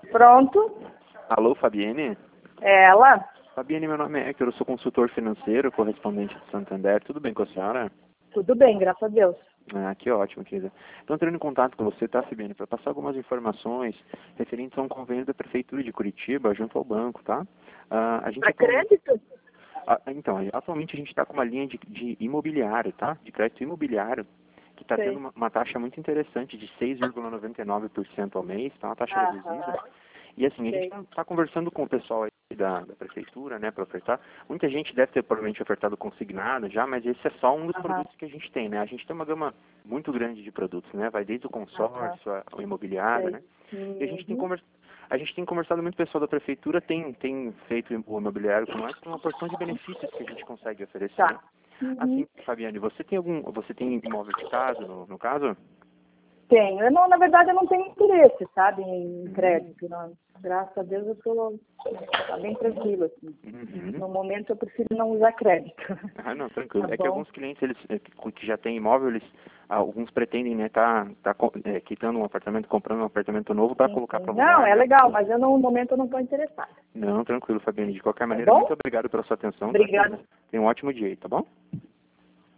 Pronto. Alô, Fabiane? É ela? Fabiane, meu nome é Héctor, eu sou consultor financeiro, correspondente de Santander. Tudo bem com a senhora? Tudo bem, graças a Deus. Ah, que ótimo, querida. Estou entrando em contato com você, tá, Fabiane, para passar algumas informações referentes a um convênio da Prefeitura de Curitiba junto ao banco, tá? A gente Para crédito? Então, atualmente a gente está com uma linha de imobiliário, tá? De crédito imobiliário, que está tendo Sei. uma taxa muito interessante de 6,99% ao mês, tá? Uma taxa reduzida. Aham. E assim, a Sei. gente está conversando com o pessoal aí da prefeitura, né, para ofertar. Muita gente deve ter provavelmente ofertado consignado já, mas esse é só um dos Aham. produtos que a gente tem, né? A gente tem uma gama muito grande de produtos, né? Vai desde o Aham. consórcio ao imobiliário, Sei. né? E Uhum. a gente tem conversado muito, o pessoal da prefeitura tem feito o imobiliário com nós por uma porção de benefícios que a gente consegue oferecer, né? Tá. Uhum. Assim, Fabiane, você tem imóvel de casa, no caso? Tenho. Eu não, na verdade, eu não tenho interesse, sabe, em Uhum. crédito. Não. Graças a Deus eu estou bem tranquila, assim. Uhum. No momento eu prefiro não usar crédito. Ah, não, tranquilo. Tá É que bom? alguns clientes, eles que já têm imóvel, alguns pretendem, né, quitando um apartamento, comprando um apartamento novo para Sim, colocar sim. para Não, alugar, é né? legal, mas eu no momento eu não estou interessada. Não, tranquilo, Fabiane. De qualquer Tá maneira, muito bom? obrigado pela sua atenção, tá? Obrigada. Tenha um ótimo dia aí, tá bom?